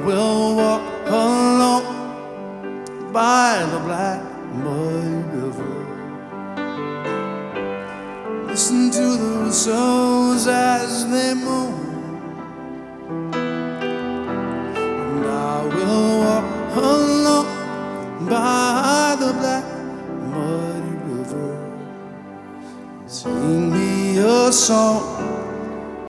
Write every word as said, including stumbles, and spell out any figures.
will walk alone by the black mud river. Listen to the whistles as they move, and I will walk alone by the black muddy river. Sing me a song